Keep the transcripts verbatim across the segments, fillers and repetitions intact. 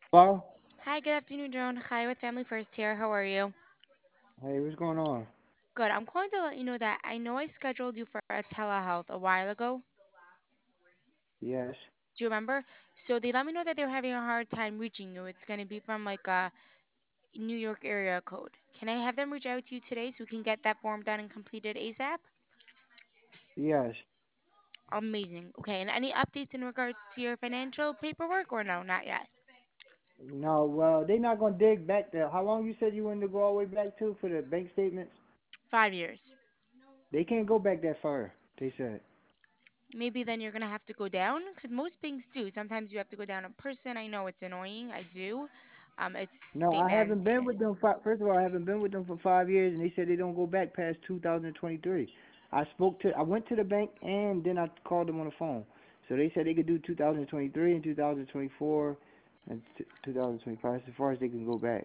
Hello? Hi, good afternoon, Joan. Hi, with Family First here. How are you? Hey, what's going on? Good. I'm calling to let you know that I know I scheduled you for a telehealth a while ago. Yes. Do you remember? So they let me know that they were having a hard time reaching you. It's going to be from like a New York area code. Can I have them reach out to you today so we can get that form done and completed ASAP? Yes. Amazing. Okay. And any updates in regards to your financial paperwork or no? Not yet. No, well, they not gonna dig back there. How long you said you wanted to go all the way back to for the bank statements? Five years. They can't go back that far. They said. Maybe then you're going to have to go down because most banks do. Sometimes you have to go down in person. I know it's annoying. I do. Um, it's No, state I haven't been mandated. with them. Fi- First of all, I haven't been with them for five years, and they said they don't go back past two thousand twenty-three. I spoke to, I went to the bank, and then I called them on the phone. So they said they could do two thousand twenty-three and two thousand twenty-four and t- two thousand twenty-five as far as they can go back.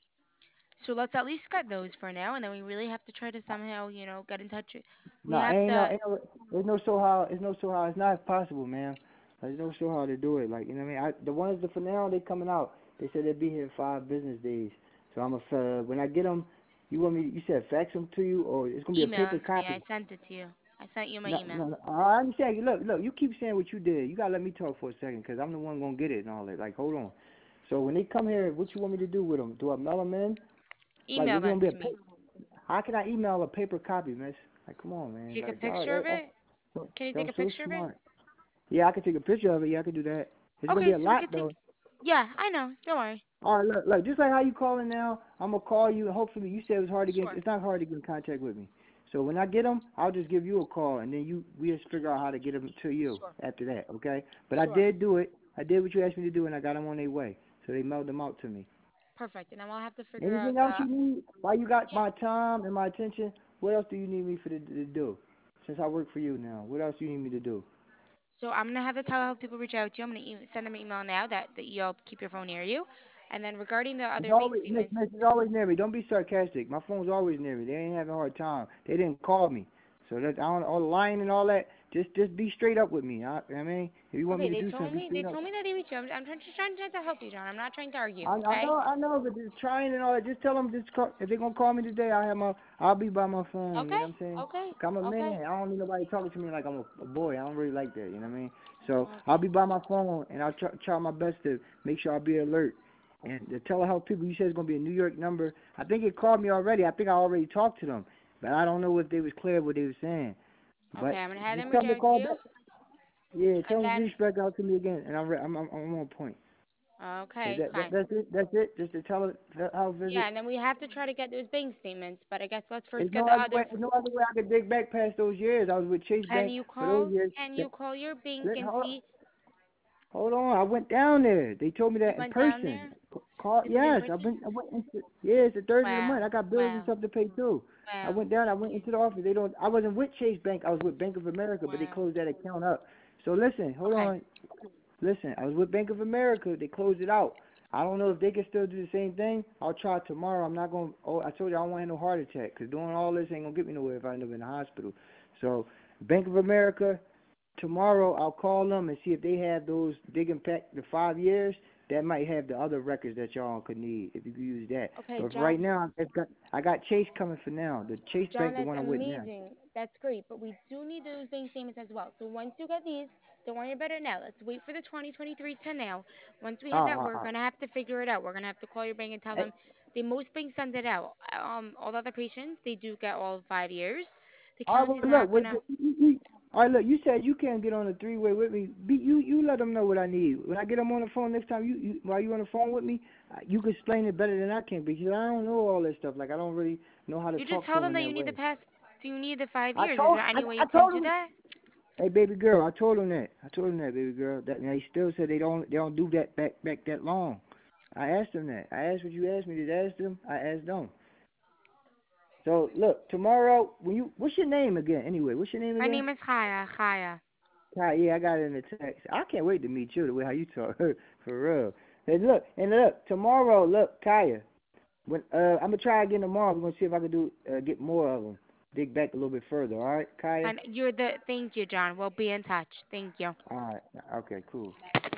So let's at least cut those for now, and then we really have to try to somehow, you know, get in touch. We No, have ain't no, to ain't no, there's no so how, it's no so how, it's not possible, man. There's no so how to do it. Like, you know what I mean? I, the ones that for now, they coming out. They said they'll be here in five business days. So I'm a, uh, when I get them, you want me, you said fax them to you, or it's gonna be a email paper them to me. copy. I sent it to you. I sent you my No, email. no, no, I understand. Look, look, you keep saying what you did. You gotta let me talk for a second, cause I'm the one gonna get it and all that. Like, hold on. So when they come here, what you want me to do with them? Do I mail them in? Like, Email it's gonna them be a to me. paper. How can I email a paper copy, miss? Like, come on, man. Take a Like, y'all, picture y'all, of it. y'all, Can you take y'all a so picture of it? smart. Yeah, I can take a picture of it. Yeah, I can do that. It's gonna be Okay, a so we lot could take. though. Yeah, I know. Don't worry. All right, look, look, just like how you calling now, I'm gonna call you. And hopefully, you said it was hard to get. Sure. It's not hard to get in contact with me. So when I get them, I'll just give you a call, and then you we just figure out how to get them to you Sure. after that. Okay? But I Sure. did do it. I did what you asked me to do, and I got them on their way. So they mailed them out to me. Perfect. And then we'll have to figure out Anything else the. you need? While you got Yeah. my time and my attention, what else do you need me for to, to do? Since I work for you now, what else do you need me to do? So I'm gonna have the telehealth people reach out to you. I'm gonna e- send them an email now that that you'll keep your phone near you. And then regarding the It's other bank always Miss, statements, Miss, it's always near me. Don't be sarcastic. My phone's always near me. They ain't having a hard time. They didn't call me, so that I don't all the lying and all that. Just just be straight up with me. I, I mean, if you want me okay, to they do told something, be me they straight up. told me that they reached out. I'm trying, just trying to help you, John. I'm not trying to argue. I, I Okay. know, I know, but just trying and all that. Just tell them, just call, if they're gonna call me today, I have my, I'll be by my phone. You Okay. know what I'm saying? Okay. 'Cause I'm a Okay. man. I don't need nobody talking to me like I'm a, a boy. I don't really like that. You know what I mean? So I'll Okay. be by my phone and I'll try, try my best to make sure I be alert. And the telehealth people, you said it's gonna be a New York number. I think it called me already. I think I already talked to them, but I don't know if they was clear what they were saying. Okay. But I'm gonna have just them tell reach them to out to call you, back. Yeah, tell and them to then reach back out to me again, and I'm re- I'm I'm, I'm on point. Is okay, that, that fine. that's it? That's it? Just to tell it telehealth Yeah, visit? and then we have to try to get those bank statements. But I guess let's There's first get no the other other. way. There's no other way I could dig back past those years. I was with Chase Can Bank you for those call? years. Can you That, call your bank let, and hold, see? hold on, I went down there. They told me You that in went down person. there. Call, Is it in yes, I person? went. I went into, yeah, it's the third of the Wow. month. I got bills and Wow. stuff to pay too. I Wow. went down. I went into the office. They don't. I wasn't with Chase Bank. I was with Bank of America, but they Wow. closed that account up. So listen, hold Okay. on. Listen, I was with Bank of America. They closed it out. I don't know if they can still do the same thing. I'll try tomorrow. I'm not going. Oh, I told you I don't want no heart attack because doing all this ain't gonna get me nowhere if I end up in the hospital. So, Bank of America. Tomorrow I'll call them and see if they have those digging back the five years. That might have the other records that y'all could need if you could use that. Okay, But for right John. now, I've got I got Chase coming for now. The Chase John, Bank, the that's one I'm with now. amazing. That's great. But we do need those bank statements as well. So once you get these, don't worry about it now. Let's wait for the twenty twenty-three to now. Once we Oh, have that, oh, we're oh. gonna have to figure it out. We're gonna have to call your bank and tell Hey, them. The most banks send it out. Um, all the other patients, they do get all five years. The all right, county's well, look, not what, gonna. you, you, all right, look, you said you can't get on a three way with me. Be, you you let them know what I need. When I get them on the phone next time, you, you while you on the phone with me, uh, you can explain it better than I can because I don't know all that stuff. Like I don't really know how to You just talk tell to them them in that you that need the way. past. Do you need the five I years? Is told there I, any way I you can told do them. that? Hey, baby girl, I told them that. I told them that, baby girl. That and they still said they don't they don't do that back back that long. I asked them that. I asked what you asked me to ask them. I asked them. So look, tomorrow when you what's your name again? Anyway, what's your name My again? name is Chaya. Chaya. Kai, yeah, I got it in the text. I can't wait to meet you the way how you talk for real. And look, and look, tomorrow, look, Kaya, when uh, I'm gonna try again tomorrow. We're gonna see if I can do uh, get more of them. Dig back a little bit further. All right, Kaya. And you're the. Thank you, John. We'll be in touch. Thank you. All right. Okay. Cool.